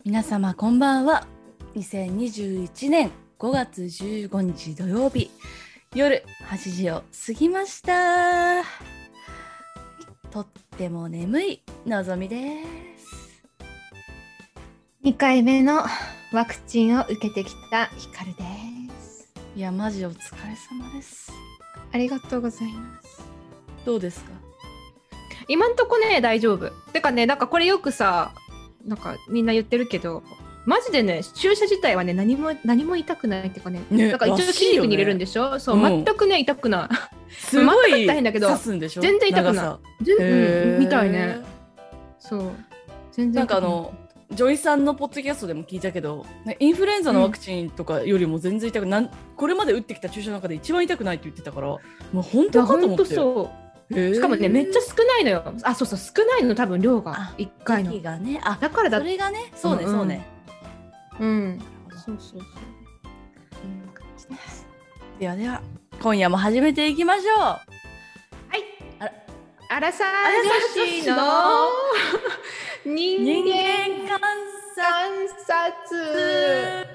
皆様こんばんは。2021年5月15日土曜日夜8時を過ぎました。とっても眠いのぞみです。 2回目のワクチンを受けてきたひかるです。 いやマジお疲れ様です。 ありがとうございます。 どうですか？ 今んとこね大丈夫。てかね、なんかこれよくさ、なんかみんな言ってるけど、マジでね、注射自体はね何も痛くないっていうかね、なんか一応筋肉に入れるんでしょ。そう、全くね痛くない。 すごい大変だけど刺すんでしょ。 全然痛くない。みたいね。そう全然なんかジョイさんのポッドキャストでも聞いたけど、インフルエンザのワクチンとかよりも全然痛くない、これまで打ってきた注射の中で一番痛くないって言ってたから、もう本当かと思って。 しかもねめっちゃ少ないのよ。あ、そうそう、少ないの多分量が1回のがね。あ、 だからだ。 それがね、そうね、そうね。 そうそうそう。 ではでは今夜も始めていきましょう。はい。 アラサー女子の人間観察。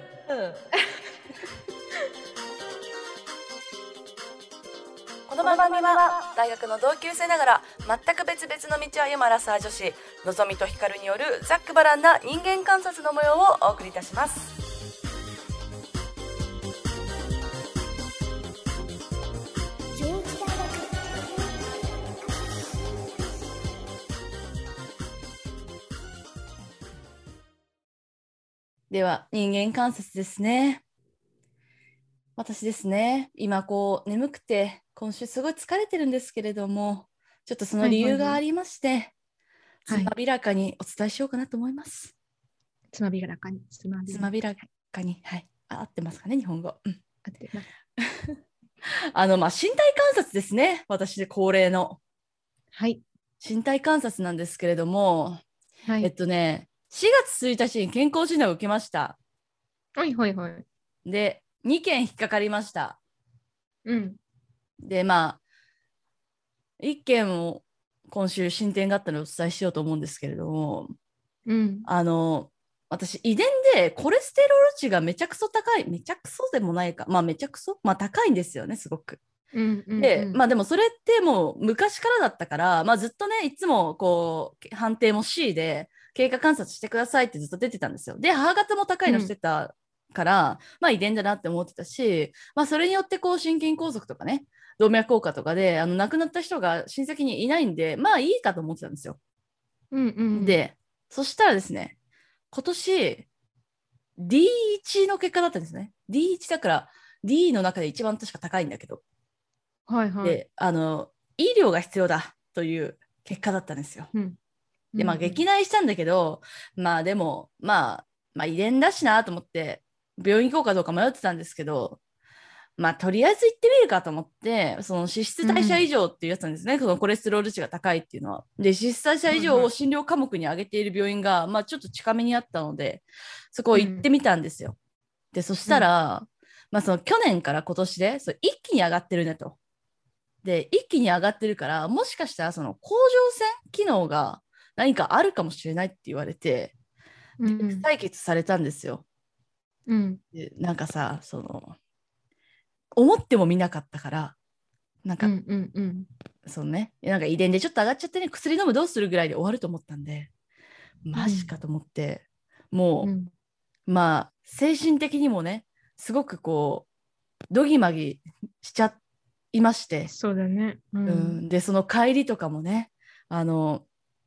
この番組は大学の同級生ながら全く別々の道を歩むアラサー女子のぞみとひかるによるざっくばらんな人間観察の模様をお送りいたします。では人間観察ですね。私ですね、今こう眠くて今週すごい疲れてるんですけれども、ちょっとその理由がありまして、つまびらかにお伝えしようかなと思います。 つまびらかに、 つまびらかに、はい、合ってますかね、日本語。合ってます。身体観察ですね、私で恒例の。 はい。 身体観察なんですけれども、 はい、 4月1日に健康診断を受けました。 はいはいはい。 で、2件引っかかりました。で、1件も今週進展があったのでお伝えしようと思うんですけれども、私遺伝でコレステロール値がめちゃくそ高い、めちゃくそでもないか、めちゃくそ、高いんですよね、すごく。でもそれってもう昔からだったから、ずっとねいつもこう判定も C で経過観察してくださいってずっと出てたんですよ。で母方も高いのしてたから、遺伝だなって思ってたし、それによってこう心筋梗塞とかね動脈硬化とかで亡くなった人が親戚にいないんでいいかと思ってたんですよ。でそしたらですね、今年 D1 の結果だったんですね。D1 だから D の中で一番確か高いんだけど、で医療が必要だという結果だったんですよ。で激泣いしたんだけど、でも遺伝だしなと思って病院行こうかどうか迷ってたんですけど、とりあえず行ってみるかと思って、その脂質代謝異常っていうやつなんですね、そのコレステロール値が高いっていうのは。で脂質代謝異常を診療科目に挙げている病院が、ちょっと近めにあったのでそこを行ってみたんですよ。でそしたら、その去年から今年で一気に上がってるねと。で一気に上がってるから、もしかしたらその甲状腺機能が何かあるかもしれないって言われて、採血されたんですよ。でなんかさ、その思ってもみなかったから、なんか、そのね、なんか遺伝でちょっと上がっちゃってね、薬飲むどうするぐらいで終わると思ったんで、マジかと思って、もう、精神的にもね、すごくこうドギマギしちゃいまして。 そうだね。 でその帰りとかもね、歩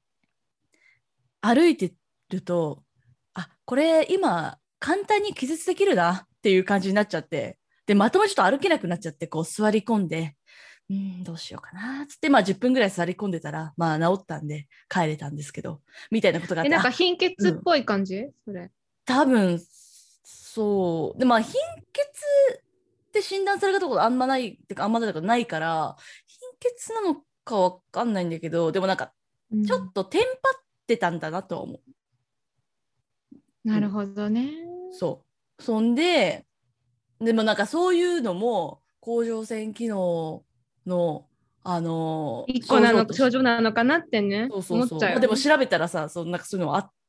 いてると、これ今簡単に気絶できるなっていう感じになっちゃって、でまともにちょっと歩けなくなっちゃって、こう座り込んで、どうしようかなっつって、10分ぐらい座り込んでたら治ったんで帰れたんですけど、みたいなことがあって。 なんか貧血っぽい感じ、それ多分そうで、貧血って診断されたところあんまないってか、あんまないから貧血なのかわかんないんだけど、でもなんかちょっとテンパってたんだなとは思う。 なるほどね。 そんでもなんかそういうのも甲状腺機能の一個なの症状なのかなってね、 そう思っちゃうよね。 でも調べたらさ、なんかそういうのあっ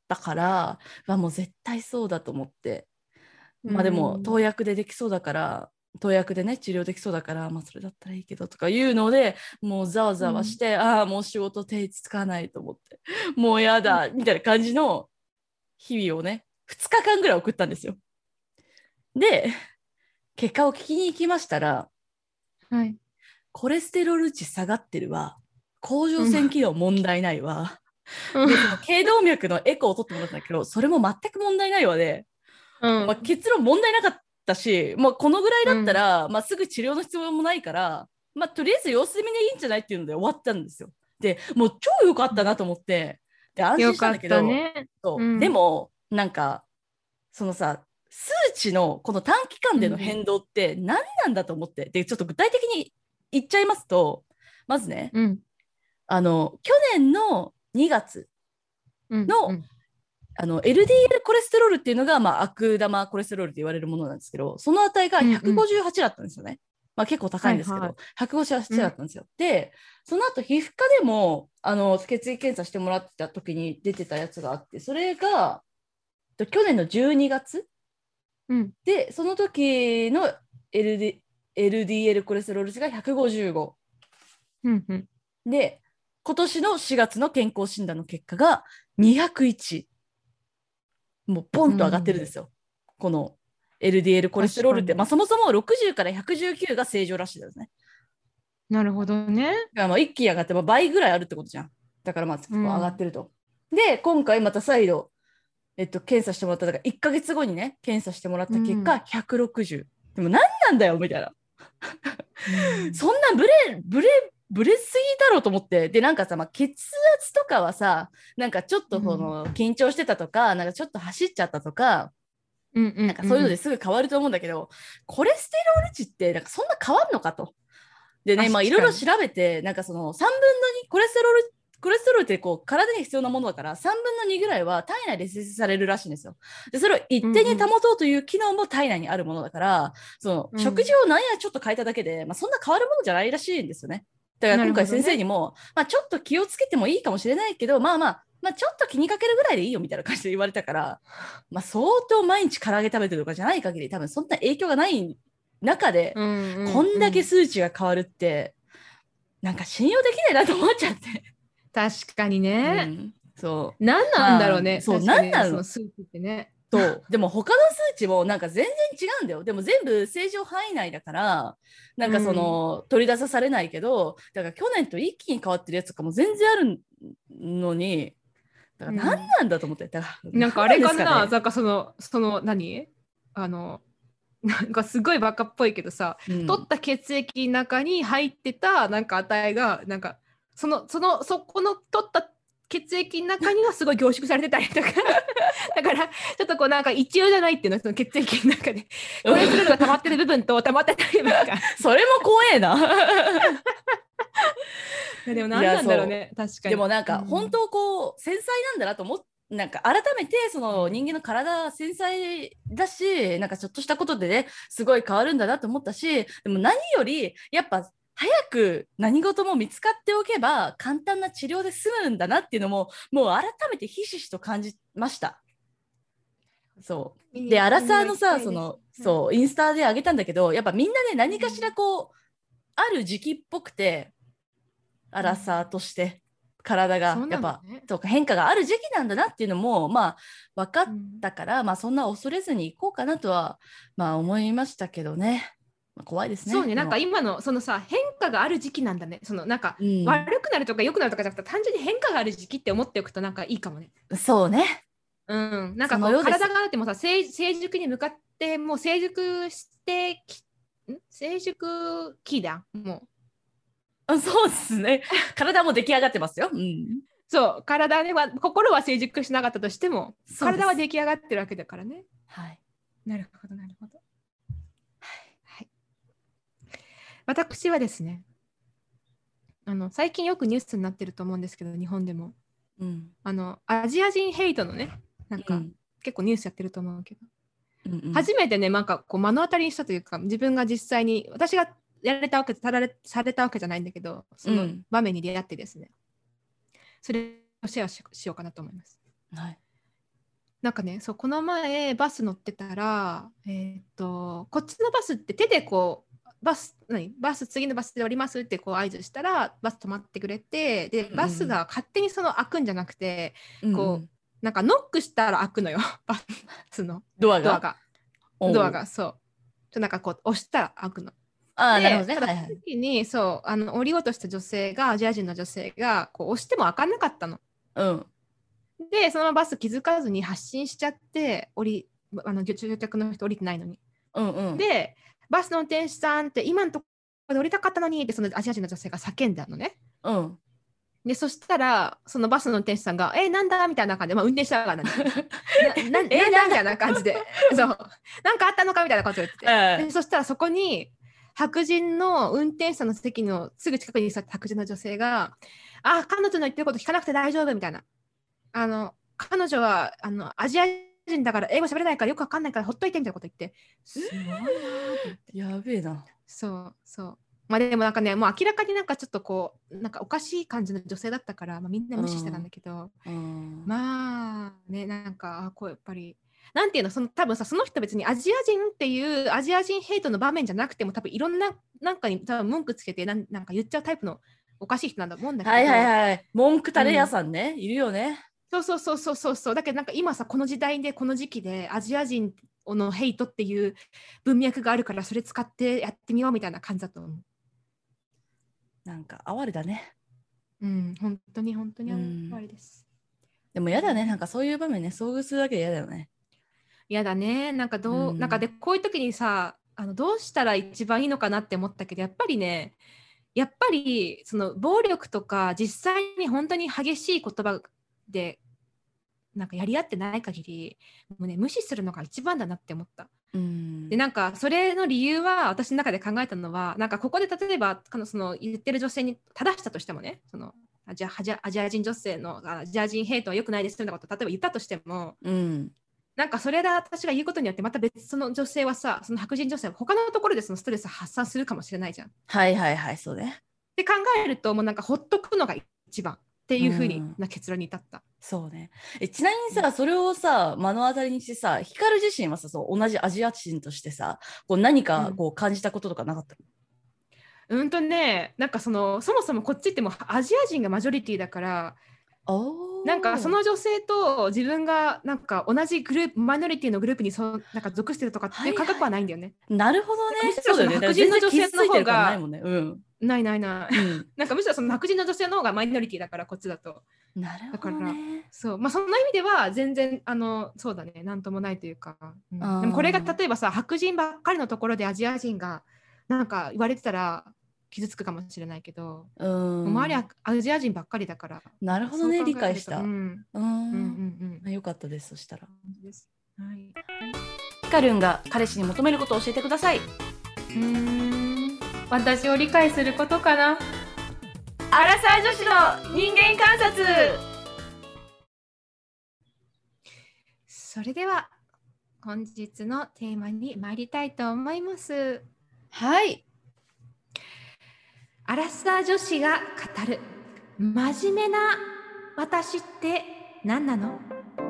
たから、もう絶対そうだと思って。まあでも投薬でできそうだから、投薬でね治療できそうだから、まあそれだったらいいけどとか言うので、もうざわざわして、ああもう仕事手つかないと思って、もうやだみたいな感じの日々をね2日間ぐらい送ったんですよ。で結果を聞きに行きましたら、 はい、 コレステロール値下がってるわ、甲状腺機能問題ないわ、でその頸動脈のエコーを取ってもらったんだけど、それも全く問題ないわで、まあ、結論問題なかったし、まあ、このぐらいだったら、まあ、すぐ治療の必要もないから、まあ、とりあえず様子見でいいんじゃないっていうので終わったんですよ。でもう超良かったなと思って、で安心したんだけど、 ね、 そうでもなんかそのさ、数値のこの短期間での変動って何なんだと思って、でちょっと具体的に言っちゃいますと、まずね、去年の2月の、LDL コレステロールっていうのが、まあ、悪玉コレステロールって言われるものなんですけど、その値が158だったんですよね。まあ、結構高いんですけど、158だったんですよ。で、その後皮膚科でも血液検査してもらってた時に出てたやつがあって、それが去年の12月、で、その時の LDL コレステロール値が155。で、今年の4月の健康診断の結果が201。もうポンと上がってるんですよ。この LDL コレステロールって、まあ、そもそも60から119が正常らしいですね。 なるほどね。 だからまあ一気に上がって、倍ぐらいあるってことじゃん。だからまあ結構上がってると。で、今回また再度、検査してもらったから1ヶ月後にね、検査してもらった結果、160。でも何なんだよみたいな。そんなブレすぎだろうと思って。で、なんかさ、まあ、血圧とかはさ、なんかちょっと緊張してたとか、なんかちょっと走っちゃったとか、なんかそういうのですぐ変わると思うんだけど、コレステロール値ってなんかそんな変わるのかと。でね、まあいろいろ調べて、なんかその3分の2、コレステロールってこう体に必要なものだから3分の2ぐらいは体内で生成されるらしいんですよ。でそれを一定に保とうという機能も体内にあるものだから、その食事を何やちょっと変えただけで、まあ、そんな変わるものじゃないらしいんですよね。だから今回先生にも、まあ、ちょっと気をつけてもいいかもしれないけど、まあちょっと気にかけるぐらいでいいよみたいな感じで言われたから、まあ、相当毎日唐揚げ食べてるとかじゃない限り多分そんな影響がない中で、こんだけ数値が変わるってなんか信用できないなと思っちゃって。 確かにね。 そう。 何なんだろうね。 そう、何なの？ その数値ってね。 でも他の数値もなんか全然違うんだよ。でも全部正常範囲内だから、なんかその、取り出されないけど、だから去年と一気に変わってるやつとかも全然あるのに、だから何なんだと思って。 なんかあれかな、なんかその何なんかすごいバカっぽいけどさ、取った血液の中に入ってたなんか値がなんかそこの取った血液の中にはすごい凝縮されてたりとかだからちょっとこうなんか一様じゃないっていうの、その血液の中でコレステロールが溜まってる部分と溜まってない部分がそれも怖えなでも何なんだろうね。確かに。 でもなんか本当こう繊細なんだなと思って、なんか改めてその人間の体繊細だし、なんかちょっとしたことでねすごい変わるんだなと思ったし、でも何よりやっぱ早く何事も見つかっておけば簡単な治療で済むんだなっていうのももう改めてひしひしと感じました。そうで、アラサーのさ、そうインスタで上げたんだけど、やっぱみんなね何かしらこう、ある時期っぽくて、アラサーとして体がやっぱ、とか変化がある時期なんだなっていうのもまあ分かったから、まあそんな恐れずにいこうかなとはまあ思いましたけどね。怖いですね。 そうね、なんか今のそのさ、変化がある時期なんだね。そのなんか、悪くなるとか良くなるとかじゃなくて、単純に変化がある時期って思っておくとなんかいいかもね。 そうね。 なんかこう体があってもさ、成熟に向かってもう成熟期だもう。そうですね。体も出来上がってますよ。 そう、体ねは心は成熟しなかったとしても、体は出来上がってるわけだからね。 はい。 なるほどなるほど。私はですね、最近よくニュースになってると思うんですけど、日本でも、アジア人ヘイトのね、なんか、結構ニュースやってると思うけど、初めてね、なんかこう目の当たりにしたというか、自分が実際に私がされたわけじゃないんだけど、その場面に出会ってですね、それをシェアしようかなと思います。 はい。 なんかね、そうこの前バス乗ってたら、こっちのバスって手でこうバス次のバスで降りますってこう合図したらバス止まってくれて、でバスが勝手にその開くんじゃなくて、こうなんかノックしたら開くのよバスのドアがそうなんかこう押したら開くの。 なるほどね。 その時にそう降りようとした女性がアジア人の女性がこう押しても開かなかったの。でそのままバス気づかずに発進しちゃって乗客の人降りてないのに、でバスの運転手さんって今のところで降りたかったのにってそのアジア人の女性が叫んだのね。でそしたらそのバスの運転手さんがなんだみたいな感じで、運転手がなんだみたいな感じでそうなんかあったのかみたいなことを言ってて、でそしたらそこに白人の運転手さんの席のすぐ近くに座った白人の女性が彼女の言ってること聞かなくて大丈夫みたいな、彼女はアジア人だから英語喋れないからよくわかんないからほっといてみたいなこと言って、すごいなと思って。 やべえな。 そうでもなんかね、もう明らかになんかちょっとこうなんかおかしい感じの女性だったから、みんな無視してたんだけど、まあね、なんかこうやっぱりなんていうの、多分さその人別にアジア人っていうアジア人ヘイトの場面じゃなくても多分いろんななんかに多分文句つけてなんか言っちゃうタイプのおかしい人なんだと思うんだけど、 文句タレ屋さんね、いるよね。 そうだけどなんか今さこの時代でこの時期でアジア人のヘイトっていう文脈があるからそれ使ってやってみようみたいな感じだと思う。 なんか哀れだね。 本当に哀れです。 でもやだね、なんかそういう場面ね、遭遇するだけで嫌だよね。 嫌だね。なんかなんかでこういう時にさどうしたら一番いいのかなって思ったけど、やっぱりその暴力とか実際に本当に激しい言葉でなんかやり合ってない限りもうね無視するのが一番だなって思った。でなんかそれの理由は私の中で考えたのは、なんかここで例えばその言ってる女性に正したとしてもね、そのアジア人女性のアジア人ヘイトは良くないですみたいなこと例えば言ったとしても、なんかそれで私が言うことによってまた別その女性はさ、その白人女性は他のところでそのストレス発散するかもしれないじゃん。 そうね。 って考えるともうなんかほっとくのが一番っていう風な結論に至った。 そうね。ちなみにさ、それをさ目の当たりにしてさ、ヒカル自身はさ、同じアジア人としてさ、こう何かこう感じたこととかなかったの？ なんかそもそもこっちってもアジア人がマジョリティだから、なんかその女性と自分がなんか同じグループマイノリティのグループになんか属してるとかっていう感覚はないんだよね。 なるほどね。 むしろその白人の女性の方がないもんね。 ない、なんかむしろその白人の女性の方がマイノリティだからこっちだと。 なるほどね。 だからその意味では全然そうだね、なんともないというか、でもこれが例えばさ白人ばっかりのところでアジア人がなんか言われてたら傷つくかもしれないけど、周りはアジア人ばっかりだから。 なるほどね、理解した。 よかったです。そしたらヒカルンが彼氏に求めることを教えてください。 私を理解することかな。アラサー女子の人間観察。それでは本日のテーマに参りたいと思います。 はい。 アラサー女子が語る真面目な私って何なの？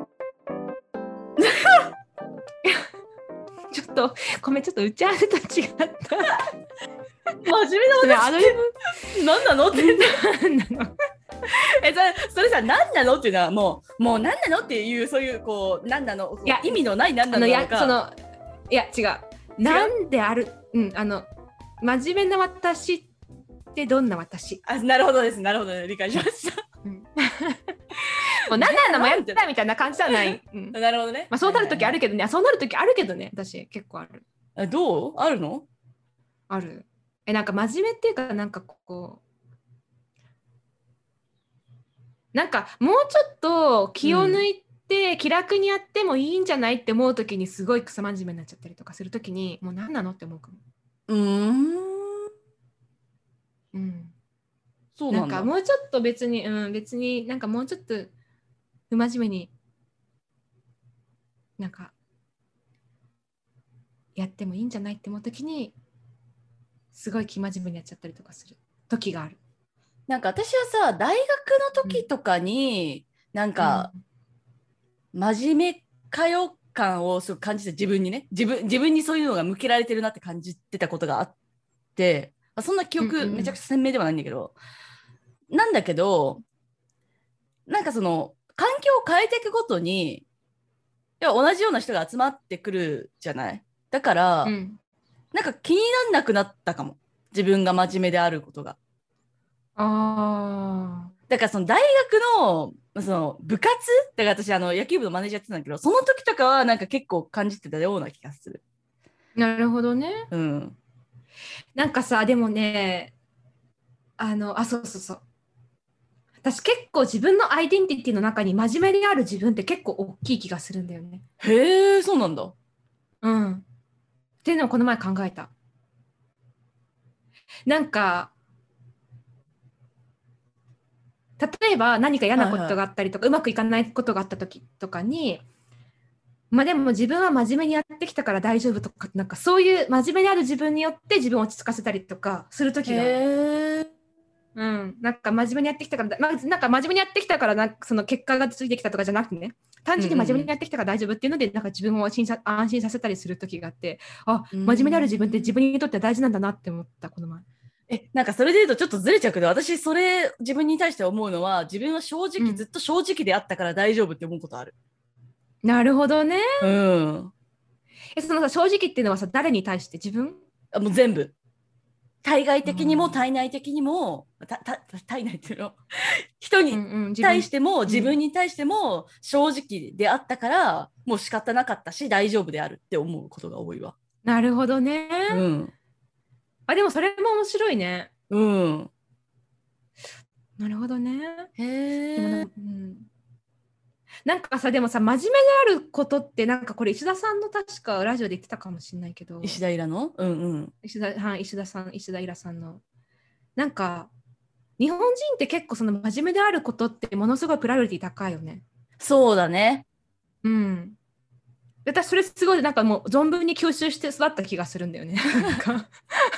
ちょっとごめん、ちょっと打ち合わせと違った。真面目な私って何なのって何なのそれさ、何なのっていうのはもう何なのっていう、そういうこう何なの、いや意味のない何なのか、 いや違う、なんである、真面目な私ってどんな私？ なるほどです、なるほどね、理解しました。 もう何なのもやったみたいな感じじゃない。 なるほどね。 そうなるときあるけどね、そうなるときあるけどね、私結構ある。 どう？あるの？ ある。なんか真面目っていうか、なんかこうなんかもうちょっと気を抜いて気楽にやってもいいんじゃないって思うときにすごい草真面目になっちゃったりとかするときに、もう何なのって思うかも。そうなんだ。なんかもうちょっと別になんかもうちょっと不真面目になんかやってもいいんじゃないって思うときにすごい生真面目にやっちゃったりとかする時がある。 なんか私はさ、大学の時とかになんか真面目かよ感をすごく感じて、自分にね、自分にそういうのが向けられてるなって感じてたことがあって、そんな記憶めちゃくちゃ鮮明ではないんだけど、なんだけど、なんかその環境を変えていくごとに、要は同じような人が集まってくるじゃない。だから、なんか気になんなくなったかも。自分が真面目であることが。だからその大学のその部活だから私野球部のマネージャーやってたんだけど、その時とかはなんか結構感じてたような気がする。 なるほどね。 うん。 なんかさ、でもね、そうそうそう。私結構自分のアイデンティティの中に真面目である自分って結構大きい気がするんだよね。 へえ、そうなんだ。 うん。っていうのをこの前考えた。なんか、例えば何か嫌なことがあったりとか、うまくいかないことがあった時とかに、まあでも自分は真面目にやってきたから大丈夫とか、なんかそういう真面目である自分によって自分を落ち着かせたりとかする時がある。 へえ。 うん、なんか真面目にやってきたから、なんか真面目にやってきたからなんかその結果がついてきたとかじゃなくてね、単純に真面目にやってきたから大丈夫っていうので、なんか自分を安心させたりする時があって、真面目である自分って自分にとっては大事なんだなって思った、この前。 なんかそれで言うとちょっとずれちゃうけど、私それ自分に対して思うのは、自分は正直、ずっと正直であったから大丈夫って思うことある。 なるほどね。 うん。 そのさ、正直っていうのはさ、誰に対して？自分？ もう全部。対外的にも体内的にも、体内っていうの人に対しても、自分に対しても正直であったから、もう仕方なかったし大丈夫であるって思うことが多いわ。 なるほどね。 うん。 でもそれも面白いね。 うん。 なるほどね。 へえ。 なんかさ、でもさ、真面目であることって、なんかこれ石田さんの確かラジオで言ってたかもしれないけど、 石田イラのうんうん。 石田イラさんの。なんか、日本人って結構その真面目であることってものすごいプライオリティ高いよね。 そうだね。 うん。私それすごいなんかもう存分に吸収して育った気がするんだよね。なんか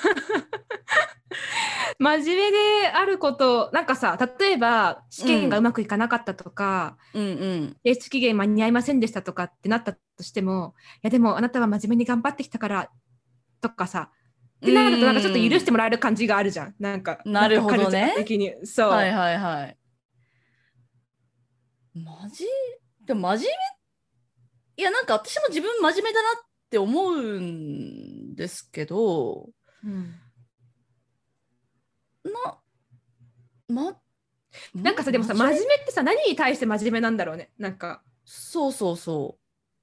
真面目であること、なんかさ、例えば試験がうまくいかなかったとか、提出期限間に合いませんでしたとかってなったとしても、いやでもあなたは真面目に頑張ってきたからとかさ、ってなるとなんかちょっと許してもらえる感じがあるじゃん。なんか、 なるほどね。 的に。そう。 はいはいはい。でも真面目、いやなんか私も自分真面目だなって思うんですけど、 なんかさ、でもさ、真面目ってさ、何に対して真面目なんだろうね。なんか。 そうそうそう。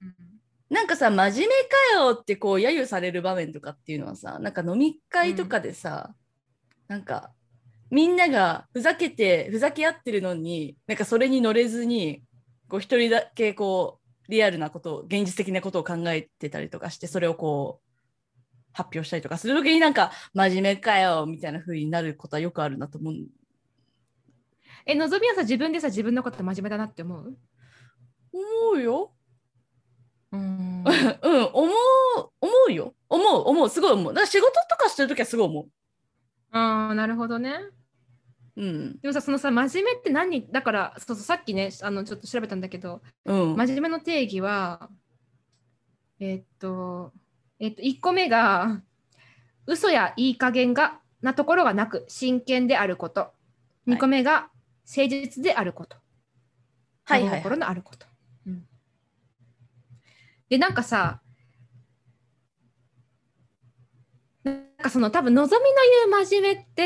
なんかさ、真面目かよってこう揶揄される場面とかっていうのはさ、なんか飲み会とかでさ、なんかみんながふざけ合ってるのに、なんかそれに乗れずに、こう一人だけこうリアルなことを、現実的なことを考えてたりとかして、それをこう発表したりとかするときになんか真面目かよみたいな風になることはよくあるなと思う。 のぞみはさ、自分でさ、自分のこと真面目だなって思うよ。 うん、 思うよ。思う、すごい思う。だから仕事とかしてるときはすごい思う。 なるほどね。でもさ、そのさ、真面目って何だから、そうさっきね、ちょっと調べたんだけど、真面目の定義は、1個目が、嘘やいい加減なところがなく、真剣であること。2個目が、誠実であること。真心のあること。で、なんかさ、なんかその多分のぞみの言う真面目って、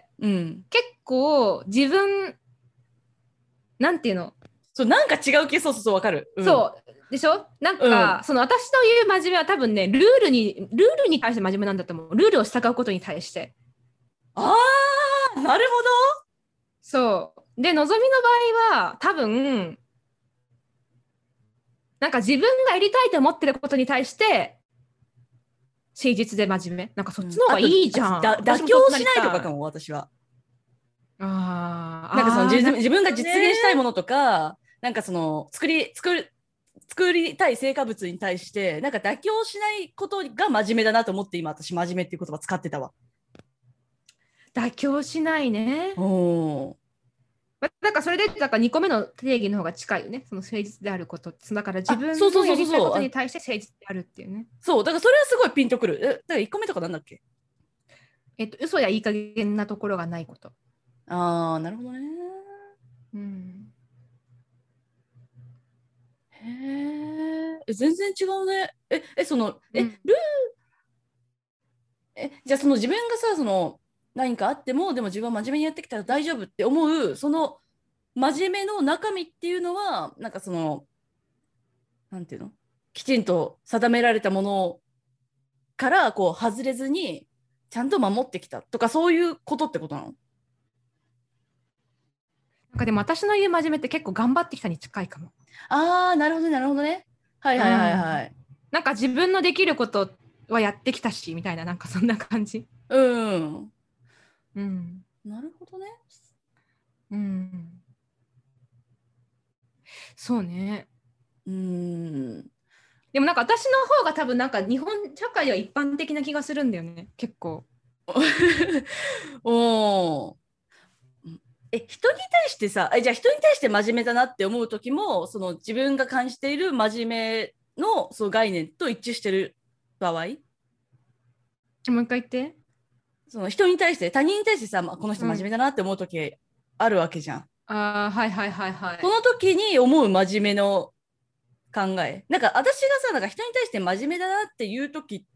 結構自分なんていうのそうなんか違う気そうわかる、 そうでしょなんか、その私の言う真面目は多分ねルールに対して真面目なんだと思う。ルールを従うことに対して。 なるほど。 そうでのぞみの場合は多分なんか自分がやりたいと思ってることに対して誠実で真面目。なんかそっちの方がいいじゃん。 妥協しないとかかも、私は。なんかその自分が実現したいものとか、なんかその作りたい成果物に対して、なんか妥協しないことが真面目だなと思って、今私真面目っていう言葉使ってたわ。 妥協しないね。 だからそれでだから2個目の定義の方が近いよね。その誠実であること。だから自分のやりたいことに対して誠実であるっていうね。 そう、だからそれはすごいピンとくる。だから1個目とかなんだっけ？ 嘘やいい加減なところがないこと。 ああ、なるほどね。 うん。 へえ、全然違うね。その、 うん、 じゃあその自分がさ、その何かあっても、でも自分は真面目にやってきたら大丈夫って思う、その真面目の中身っていうのは、なんかその、なんていうの、きちんと定められたものからこう外れずに、ちゃんと守ってきたとか、そういうことってことなの？ なんかでも私の言う真面目って結構頑張ってきたに近いかも。 ああ、なるほどね、なるほどね。はいはいはいはい。 なんか自分のできることはやってきたしみたいな、なんかそんな感じ。 うん。 うん。 なるほどね。 うん。そうね。 うん。 でもなんか私の方が多分なんか日本社会では一般的な気がするんだよね、結構。 おー。人に対してさ、じゃあ人に対して真面目だなって思う時も、その自分が感じている真面目のその概念と一致してる場合、 もう一回言って。 その人に対して、他人に対してさ、この人真面目うん、 だなって思う時あるわけじゃん。 ああ、はいはいはいはい。 その時に思う真面目の考え。なんか私がさ、なんか人に対して真面目だなっていう時って、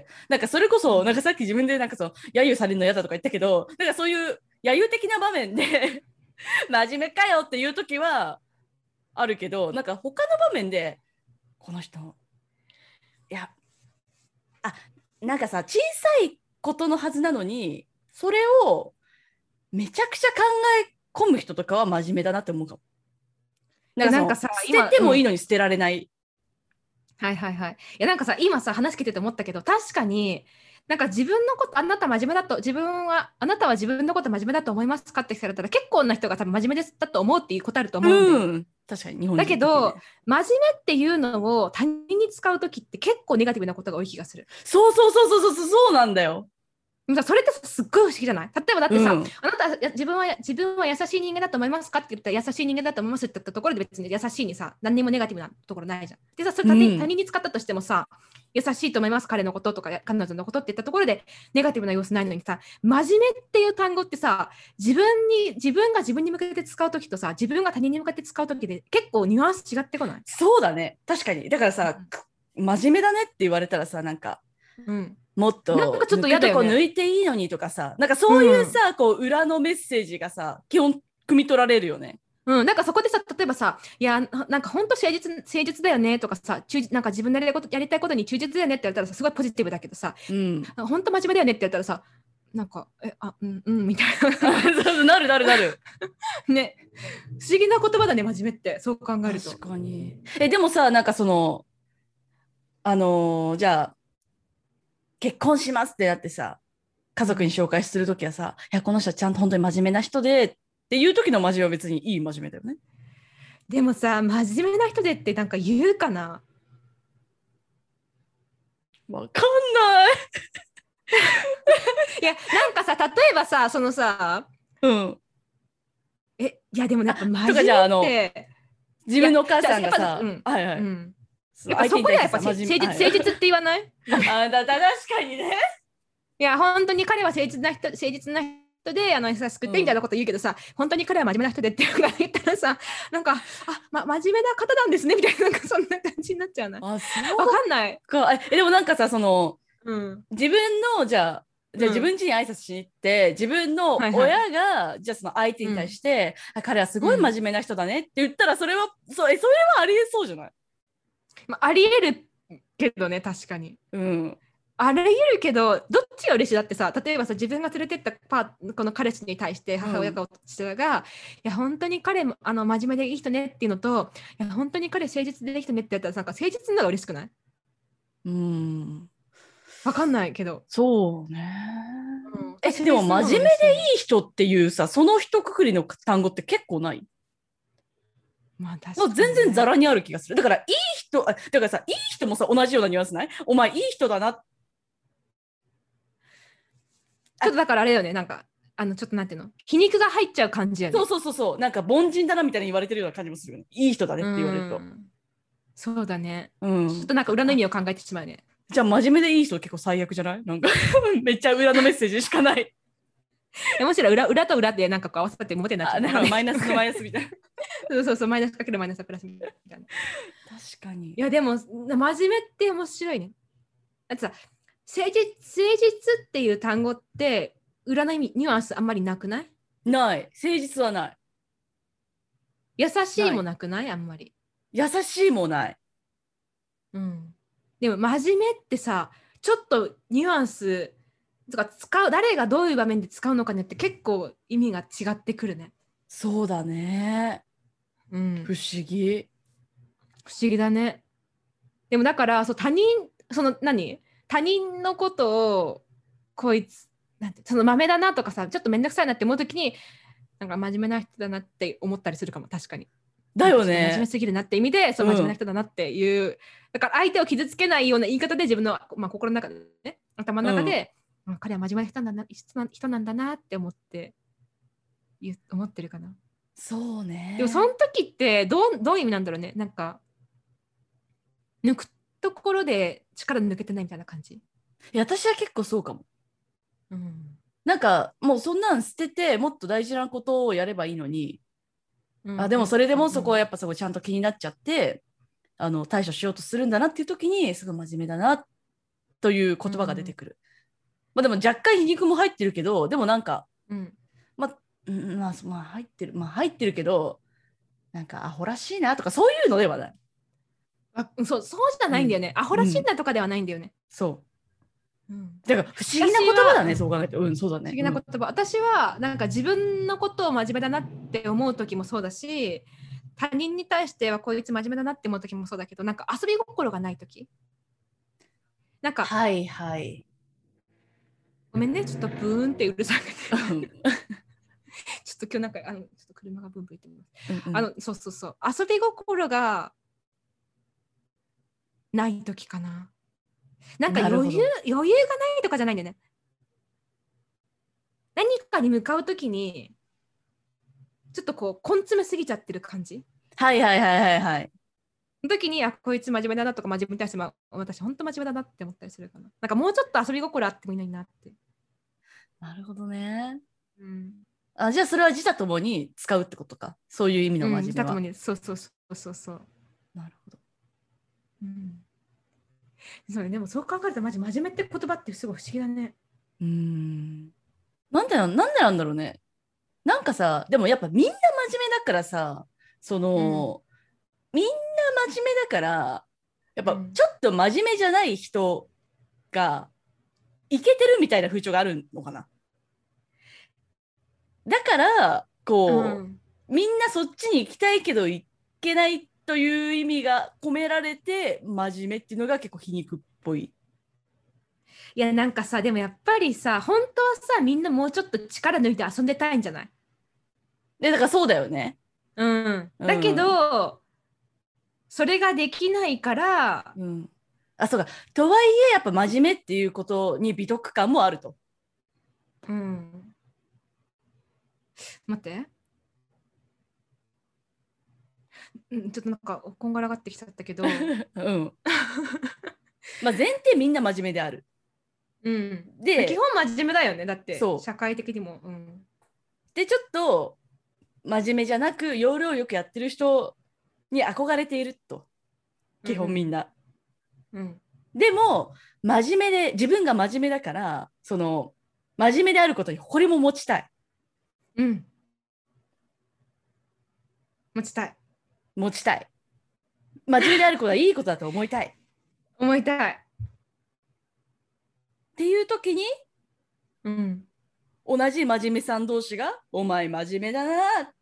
なんかそれこそ、なんかさっき自分でなんかその、揶揄されるの嫌だとか言ったけど、なんかそういう揶揄的な場面で真面目かよっていう時はあるけど、なんか他の場面で、この人、いや、あ、なんかさ、小さいことのはずなのに、それをめちゃくちゃ考え込む人とかは真面目だなって思うかも。なんかその、 なんかさ、 捨て今、うん。 てもいいのに捨てられない。 はいはいはい。いやなんかさ、今さ、話聞いてて思ったけど、確かに、なんか自分のこと、あなた真面目だと、あなたは自分のこと真面目だと思いますかって聞かれたら、結構な人が多分真面目ですだと思うっていう答えると思うんだよ。 うん。確かに日本だけど、 人特にね。 真面目っていうのを他人に使うときって結構ネガティブなことが多い気がする。 そうそうそうそうそう、そうなんだよ。 でもさそれってすっごい不思議じゃない？例えばだってさ、 うん。 あなた自分は優しい人間だと思いますかって言ったら優しい人間だと思いますって言ったところで別に優しいにさ何にもネガティブなところないじゃん。でさそれ他うん。 人に使ったとしてもさ優しいと思います彼のこととか彼女のことって言ったところでネガティブな様子ないのにさ真面目っていう単語ってさ自分が自分に向けて使う時とさ自分が他人に向かって使う時で結構ニュアンス違ってこない？ そうだね。確かに。だからさ、真面目だねって言われたらさ、なんか、 うん、 もっとなんかちょっ抜くとこと嫌だよね。 抜いていいのにとかさ、なんかうそういうんさ、こう裏のメッセージがさ、基本汲み取られるよね。 うん、なんかそこでさ、例えばさ、いや、なんか本当誠実だよねとかさ、なんか自分のやりたいことに忠実だよねって言われたらさ、すごいポジティブだけどさ、 うん。 本当真面目だよねって言ったらさ、なんか、みたいそうなるなるなる。 な。ね、不思議な言葉だね、真面目って、そう考えると。 確かに。でもさ、なんかその、じゃあ、結婚しますってなってさ、家族にうん、 紹介するときはさ、いや、この人はちゃんと本当に真面目な人でっていう時の真面目は別にいい真面目だよね。 でもさ、真面目な人でってなんか言うかな？ わかんない。 いや、なんかさ、例えばさ、そのさ、 うん。 いや、でもやっぱ真面とかじゃあ、 目って、 自いや、 分のお母さんじゃあやっぱ、 がさ、はいはい。 うん。 そのやっぱそ相手に対してさ、 こではやっぱ真面目、はい。 誠実って言わない？ 確かにね。 いや、本当に彼は誠実な人で優しくてみたいなうん。 こと言うけどさ、本当に彼は真面目な人でっていうのが言ったらさ、なんか、真面目な方なんですねみたいな、なんかそんな感じになっちゃうな。 あ、そわかうんない。 か。でもなんかさ、その、 うん。 自分の、じゃあ自うん。 分家に挨拶しに行って、自分のはいはい。 親が、じゃあその相手に対うん。 して、彼はすうん。 ごい真面目な人だねって言ったら、それは、それはありえそうじゃない？ ありえるけどね、確かに。 うん。 ありえるけど、どっちが嬉しい？だってさ、例えばさ、自分が連れてったこの彼氏に対して母親うん。 か父親が、いや、本当に彼も真面目でいい人ねっていうのと、いや、本当に彼誠実でいい人ねって言ったら、なんか誠実なのが嬉しくない？ うん。 わかんないけど。 そうね。 うん、私でもその方が真面目で嬉しいな。 いい人っていうさ、その一括りの単語って結構ない？ まあもう確か全然ザにね。 ラにある気がする。だからいい人、だからさ、いい人もさ、同じようなニュアンスない？お前いい人だな。あ、 ちょっとだからあれだよね、なんか、 ちょっとなんていうの、皮肉が入っちゃう感じやね。 そうなんか凡人だなみたいに言われてるような感じもするよね。いい人だねって言われると。 そうだね、 うん、 ちょっとなんか裏の意味を考えてしまうね。 じゃあ真面目でいい人結構最悪じゃない？なんかめっちゃ裏のメッセージしかない。 もしろ裏と裏でなんかこう合わさって表になっちゃう、 なんかマイナスのマイナスみたいな。 そうマイナスかけるマイナスプラスみたいな。 確かに。 いやでも真面目って面白いね。だってさ、誠実っていう単語って裏の意味ニュアンスあんまりなくない？ ない。誠実はない。 優しいもなくない？あんまり。 優しいもない。 うん。でも真面目ってさ、ちょっとニュアンスとか誰がどういう場面で使うのかによって結構意味が違ってくるね。 そうだね。 うん。 不思議。 不思議だね。でもだから他人のことをこいつなんて豆だなとかさ、ちょっとめんどくさいなって思うときになんか真面目な人だなって思ったりするかも。確かに。 だよね。 真面目すぎるなって意味で真面目な人だなっていう、だから相手を傷つけないような言い方で自分の、心の中でね、頭の中で、彼は真面目な人なんだなって思ってるかな。 そうね。 でもその時ってどういう意味なんだろうね。なんか抜くところで力抜けてないみたいな感じ。 いや私は結構そうかも。 うん、 なんかもうそんなん捨ててもっと大事なことをやればいいのに、でもそれでもそこはやっぱそこちゃんと気になっちゃって対処しようとするんだなっていう時にすごい真面目だなという言葉が出てくる。でも若干皮肉も入ってるけど、でもなんか、入ってるけど、なんかアホらしいなとかそういうのではない。 そうじゃないんだよね。アホらしいなとかではないんだよね。 そう。だから不思議な言葉だね、そう考えて。そうだね。 不思議な言葉。私はなんか自分のことを真面目だなって思う時もそうだし、他人に対してはこいつ真面目だなって思う時もそうだけど、なんか遊び心がない時。なんか、 はいはい。 ごめんね、ちょっとブーンってうるさくて。ちょっと今日なんかちょっと車がブンブン言ってます。そう遊び心がない時かな。なんか余裕がないとかじゃないんだよね。何かに向かう時にちょっとこう根詰めすぎちゃってる感じ。 はい。 その時にこいつ真面目だなとか真面目に対して私本当真面目だなって思ったりするかな。なんかもうちょっと遊び心あってもいいのになって。 なるほどね。 うん。 じゃあそれは自他ともに使うってことか。そういう意味の真面目は。 自他ともにそう。 なるほど。 うん。そうね、でもそう考えると真面目って言葉ってすごい不思議だね。 なんでなんだろうね。なんかさ、でもやっぱみんな真面目だからさ、みんな真面目だから、やっぱちょっと真面目じゃない人がイケてるみたいな風潮があるのかな。だからみんなそっちに行きたいけど行けないという意味が込められて真面目っていうのが結構皮肉っぽい。 いやなんかさ、でもやっぱりさ、本当はさ、みんなもうちょっと力抜いて遊んでたいんじゃない？ だからそうだよね。 だけど、それができないから、 そうか。とはいえやっぱ真面目っていうことに美徳感もあると。 待って。ちょっとなんかこんがらがってきちゃったけど。 前提みんな真面目である。 で基本真面目だよね。だって社会的にも。 でちょっと真面目じゃなく要領よくやってる人に憧れていると。基本みんな。でも自分が真面目だから真面目であることに誇りも持ちたい。 持ちたい。 真面目であることはいいことだと思いたい。っていう時に、同じ真面目さん同士がお前真面目だな。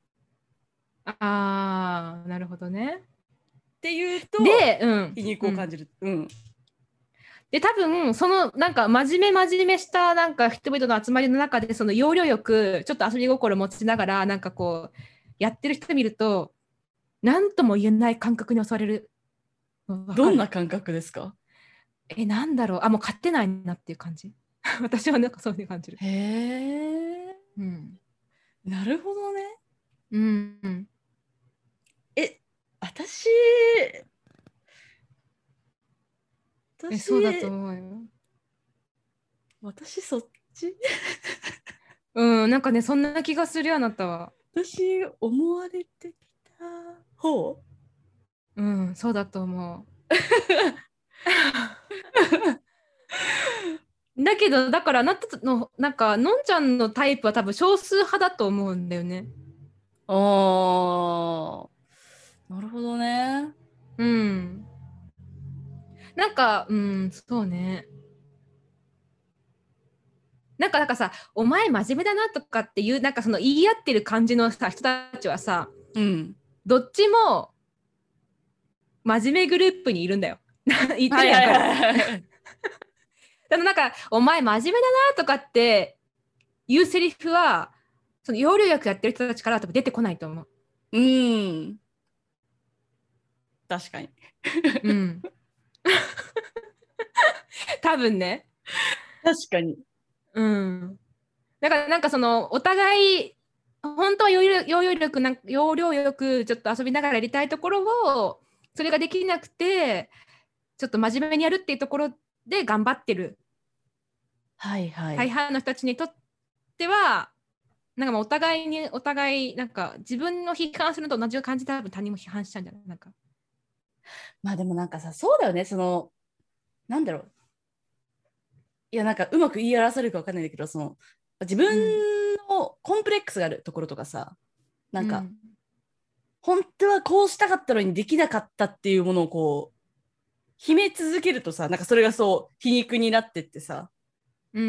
なるほどね。 っていうと皮肉を感じる。 で多分そのなんか真面目したなんか人々の集まりの中でその要領よくちょっと遊び心持ちながらなんかこうやってる人見ると何とも言えない感覚に襲われる。 どんな感覚ですか？ なんだろう、もう勝てないなっていう感じ。私はなんかそういう感じる。 へえ。 うん、 なるほどね。 うん、 私そうだと思うよ。 私そっちうん、なんかね、そんな気がするよ、あなたは。 私思われてきた方うん、そうだと思う。だけど、だからあなたの、なんか、のんちゃんのタイプは多分少数派だと思うんだよね。 あー、なるほどね。 うん。なんか、うん、そうね。なんかさ、お前真面目だなとかっていう、なんかその言い合ってる感じのさ、人たちはさ、 うん。 どっちも真面目グループにいるんだよ。言ってはいるやん、わかる。 はいはい。 でもなんか、お前真面目だなとかっていうセリフは、その要領よくやってる人たちからは多分出てこないと思う。 うん。確かに。 うん。多分ね。 確かに。 うん。だからなんかその、お互い、本当は要領よくちょっと遊びながらやりたいところを、それができなくて、ちょっと真面目にやるっていうところで頑張ってるはいはい。 大半の人たちにとっては、なんかもうお互い、なんか自分の批判するのと同じ感じで多分他人も批判しちゃうんじゃないなんか。 まあでもなんかさ、そうだよね。その、なんだろう。いや、なんかうまく言い表せるかわかんないんだけど、その、自分うん。 のコンプレックスがあるところとかさ、なんか、 うん。 本当はこうしたかったのにできなかったっていうものをこう、秘め続けるとさ、なんかそれがそう皮肉になってってさ、 うん。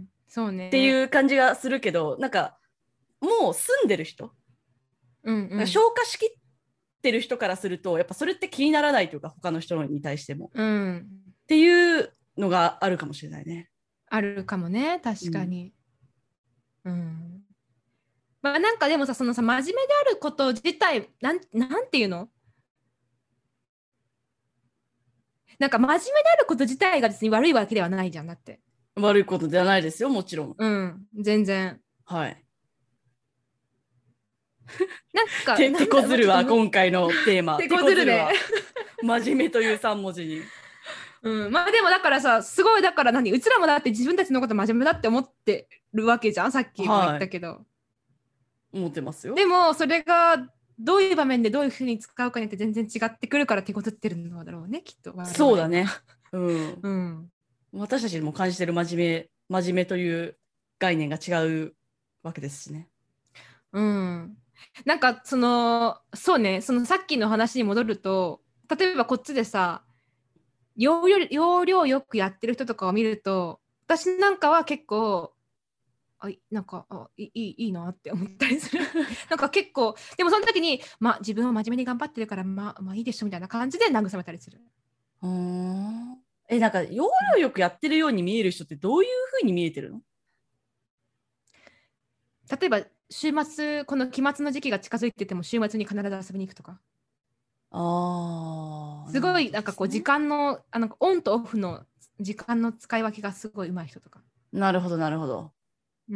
そうっていね。 う感じがするけど、なんかもう住んでる人、 うんうん。 消化しきってる人からすると、やっぱそれって気にならないというか、他の人に対しても。っうん。 ていうのがあるかもしれないね。 あるかもね。 うん、 確かに。うん。まあなんかでもさ、そのさ、真面目であること自体、なんていうのなんか真面目であること自体が別に悪いわけではないじゃん、だって。 悪いことではないですよ、もちろん。 うん。全然。 はい。 なんか、 手こずるわ、 ちょっと今回のテーマ。 手手こずるね。 こずるわ。真面目という3文字に。 うん、まあでもだからさ、すごいだからうちらもだって自分たちのこと真面目だって思ってるわけじゃん、さっきも言っはい。 たけど。 思ってますよ。 でもそれがどういう場面でどういうふうに使うかによって全然違ってくるから手こずってるのだろうね、きっと我々は。 そうだね。うん。 うん。 私たちも感じてる真面目という概念が違うわけですしね。 うん。なんかそうね、そのさっきの話に戻ると、例えばこっちでさ、要領よくやってる人とかを見ると、私なんかは結構、なんかいいなって思ったりする。なんか結構、でもその時に、まあ自分は真面目に頑張ってるから、まあいいでしょみたいな感じで慰めたりする。 うーん。なんか、要領よくやってるように見える人ってどういうふうに見えてるの？ 例えば、週末、この期末の時期が近づいてても、週末に必ず遊びに行くとか。 ああ、なるほすごい、なんかこう、時どですね。 間の、オンとオフの時間の使い分けがすごい上手い人とか。 なるほど、なるほど。 うん。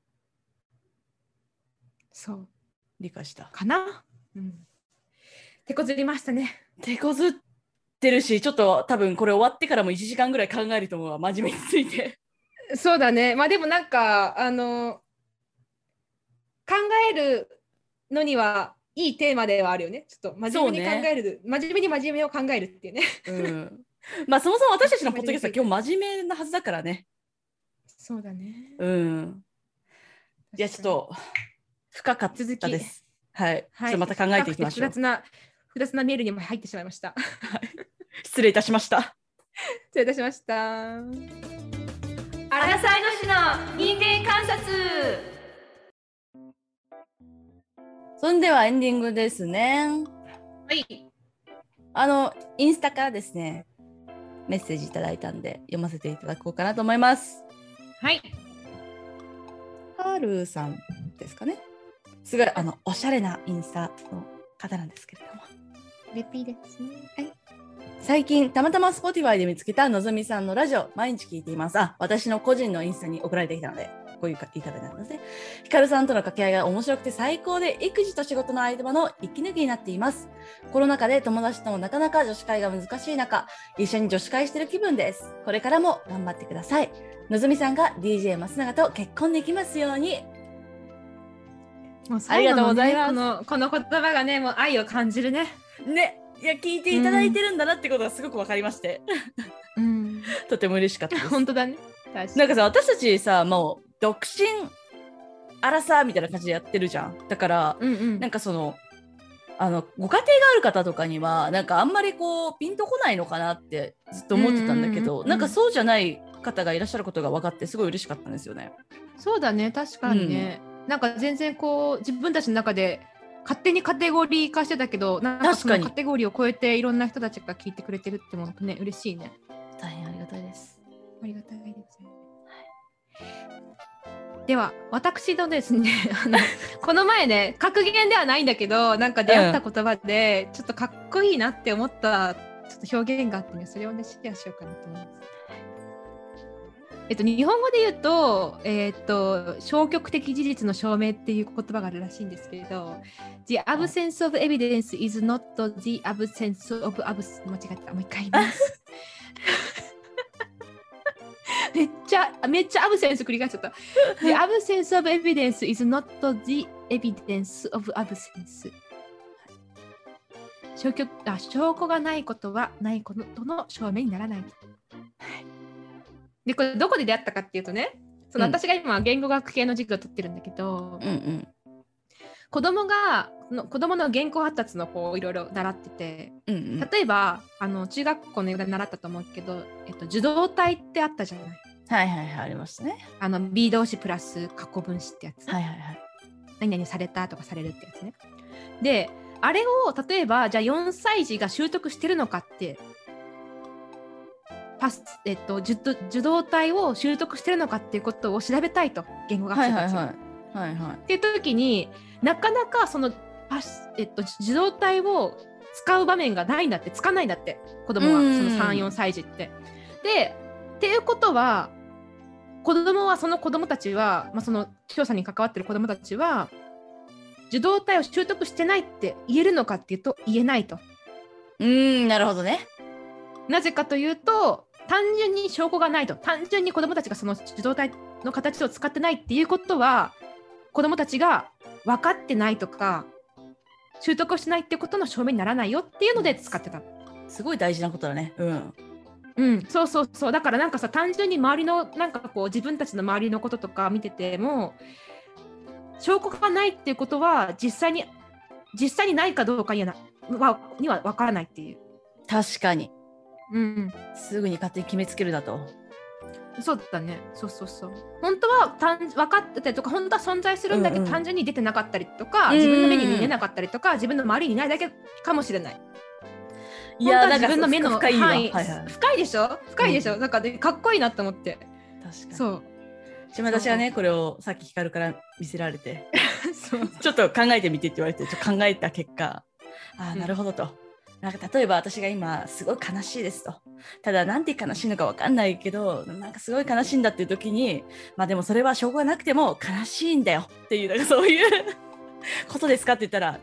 そう。 理解した。 かな。うん。手こずりましたね。 手こずってるし、ちょっと多分これ終わってからも1時間ぐらい考えると思うわ、真面目について。 そうだね。まあでもなんか、考えるのにはいいテーマではあるよね。ちょっと真面目に考そうね。 える、真面目を考えるっていうね。 うん。まあ、そもそも私たちのポッドキャストは今真面目について。 日真面目なはずだからね。 そうだね。 うん。いや、ちょっ確かに。 と深かっ続き、 たです。はい。ちょっはい。 とまた考え深くてていきましょう。 複雑なメールにも入ってしまいました。 はい。失礼いたしました。 失礼いたしました。アラサイの市の人間観察。 そんではエンディングですね。 はい。 インスタからですね、メッセージいただいたんで、読ませていただこうかなと思います。 はい。 ハルさんですかね。すごい、おしゃれなインスタの方なんですけれども。 レピですね。 はい。最近、たまたま Spotify で見つけたのぞみさんのラジオ、毎日聞いています。私の個人のインスタに送られてきたので、 こういう言い方になりますね。ヒカルさんとの掛け合いが面白くて最高で、育児と仕事の間の息抜きになっています。コロナ禍で友達ともなかなか女子会が難しい中、一緒に女子会してる気分です。これからも頑張ってください。のぞみさんが DJ 松永と結婚できますように。 もう最後の、ね、ありがとうございます。この言葉がね、もう愛を感じるね。 ね、いや聞いていただいてるんだなってことがすごく分かりまして、とても嬉しかったです。 本当だね。 なんかさ、私たちさ、もう独身アラサーみたいな感じでやってるじゃん。だから、なんかそのご家庭がある方とかにはなんかあんまりこうピンとこないのかなってずっと思ってたんだけど、なんかそうじゃない方がいらっしゃることが分かってすごい嬉しかったんですよね。 そうだね、確かにね。なんか全然こう自分たちの中で勝手にカテゴリー化してたけど、なんかそのカテゴリーを超えていろんな人たちが聞いてくれてるってものね、嬉しいね。 大変ありがたいです。 ありがたいですね。では私のですねこの前ね、格言ではないんだけど、なんか出会った言葉でちょっとかっこいいなって思ったちょっと表現があってね、それをねシェアしようかなと思います。日本語で言うと、消極的事実の証明っていう言葉があるらしいんですけれど、The absence of evidence is not the absence of absence。 間違えた。もう一回言います。めっちゃアブセンス繰り返しちゃった。The absence of evidence is not the evidence of absence。証拠がないことはないことの証明にならない。でこれどこで出会ったかっていうとね、その私が今言語学系の授業を取ってるんだけど、子供の言語発達のこういろいろ習ってて、例えば中学校の英語で習ったと思うけど、受動体ってあったじゃない。 はいはいはい、ありますね。 B 動詞プラス過去分詞ってやつ。何々されたとかされるってやつね。であれを例えばじゃあ4歳児が習得してるのかって受動体を習得してるのかっていうことを調べたいと、言語学者たちが。っていう時になかなかその、受動体を使う場面がないんだって、つかないんだって、子供はその3、4歳児って。でっていうことは子供たちは、その調査に関わってる子供たちは受動体を習得してないって言えるのかっていうと言えないと。 なるほどね。 なぜかというと単純に証拠がないと。単純に子どもたちがその受動体の形を使ってないっていうことは、子どもたちが分かってないとか習得をしてないってことの証明にならないよっていうので使ってた。 すごい大事なことだね。 そうそうそう。だからなんかさ、単純に周りのなんかこう自分たちの周りのこととか見てても、証拠がないっていうことは実際にないかどうかには分からないっていう。 確かに。すぐに勝手に決めつけるだと。 そうだね。そう本当は分かってたりとか、本当は存在するんだけど、単純に出てなかったりとか、自分の目に見えなかったりとか、自分の周りにいないだけかもしれない。いや、なんか自分の目の範囲深いでしょ。なんかかっこいいなと思って。 確かに。そう。私はね、これをさっきヒカルから見せられてちょっと考えてみてって言われて、ちょっと考えた結果、なるほどと。なんか例えば私が今すごい悲しいですと。ただなんて悲しいのか分かんないけど、なんかすごい悲しいんだっていう時に、でもそれは証拠がなくても悲しいんだよっていう、なんかそういうことですかって言ったら、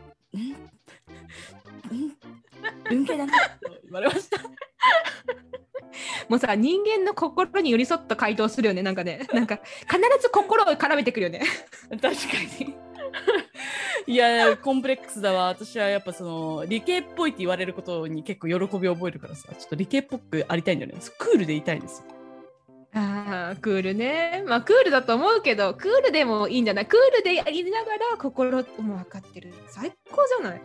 文系だなと言われましたもうさ、人間の心に寄り添った回答するよね。なんか必ず心を絡めてくるよね確かにいや、コンプレックスだわ。私はやっぱその理系っぽいって言われることに結構喜びを覚えるからさ、ちょっと理系っぽくありたいんだよね。クールでいたいんですよ。 クールね。クールだと思うけど、クールでもいいんじゃない。クールでやりながら心も分かってる。最高じゃない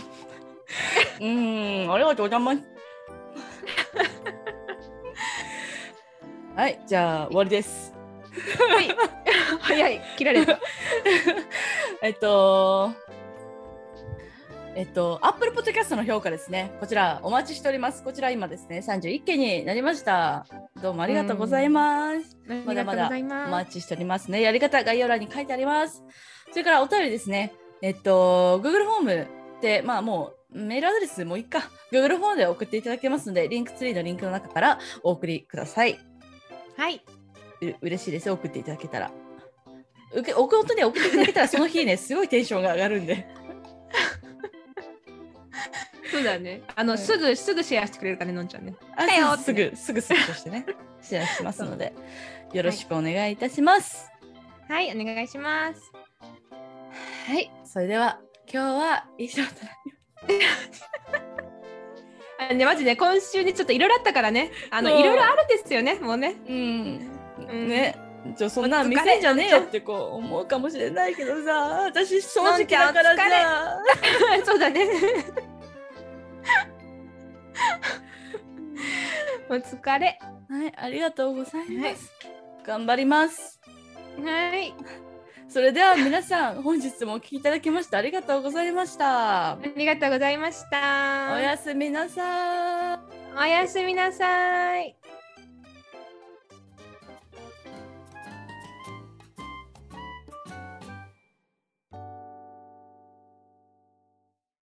ありがとうございますはい、じゃあ終わりです。 はい早い、切られた Apple Podcast の評価ですね。こちらお待ちしております。こちら今ですね、31件になりました。どうもありがとうございます。まだまだお待ちしておりますね。やり方概要欄に書いてあります。それからお便りですね。Google フォームで、もうメールアドレスもういいか。Google フォームで送っていただけますので、リンクツリーのリンクの中からお送りください。 はい。 嬉しいですよ、送っていただけたら。 本当に送っていただけたらその日ねすごいテンションが上がるんでそうだね。すぐシェアしてくれるからね、のんちゃんね。 すぐスクショしてねシェアしますのでよろしくお願いいたします。 はい、お願いします。 はい、それでは今日は以上となります。 マジね、今週にちょっといろいろあったからね。いろいろあるんですよね、もうね。 ね。そんな見せんじゃねえよってこう思うかもしれないけどさ、私正直だからさ。 そうだね。お疲れ。 はい、ありがとうございます。頑張ります。 はい。 それでは皆さん本日もお聞きいただきましてありがとうございました。 ありがとうございました。 おやすみなさい。 おやすみなさい。